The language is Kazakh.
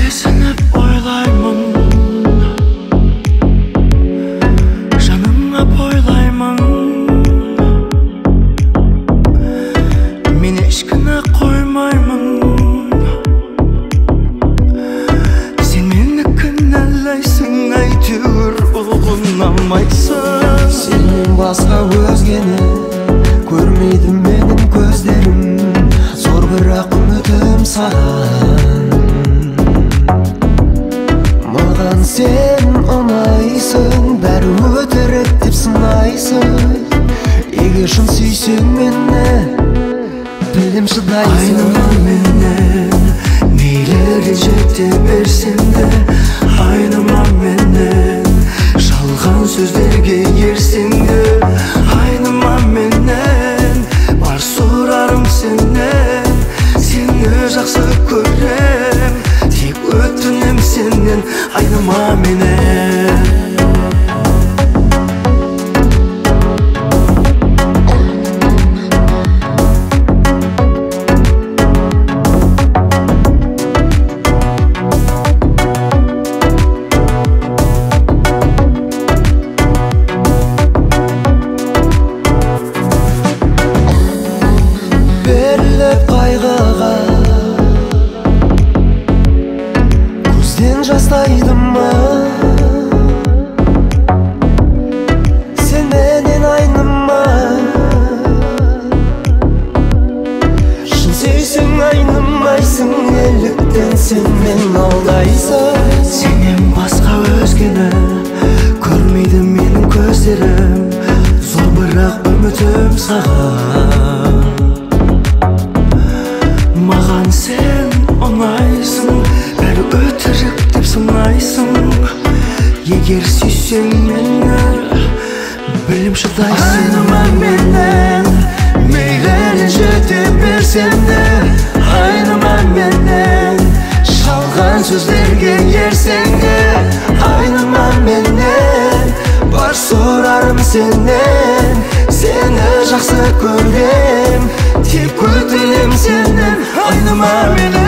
Сезініп ойлаймын, жаныңа бойлаймын. Мен ешкіні қоймаймын, сен мені кінәлайсың, әйтеуір ұғынамайсың. Сенен басқа өзгені көрмейді менің көздерім, зор бірақ үмітім саған. Маған сен ұнайсың, бәрі өтірік деп сынайсың. Егер шын сүйсең мені, білем шыдайсың. Айныма менен, мейлі ренжете берсем де. Айныма менен, жалған сөздерге ерсең де. Айныма менен, бар сұрарым сенен. Сені жақсы көрем, тек өтінем сенен. Айныма менен. Қайғыға көзден жастайды ма? Сен менен айныма, шын сүйсең айнымайсың, неліктен сен мен алдайсың? Сенен басқа өзгені көрмейді менің көздерім, зор бірақ үмітім саған. Маған сен ұнайсың, бәрі өтірік деп сынайсың. Егер сүйсең мені, білем шыдайсың. Айныма менен, мейлі ренжете берсем де. Айныма менен, жалған сөздерге ерсең де. Айныма менен, бар сұрарым сенен. Сені жақсы көрем, тек өтінем сенен. Айныма менен.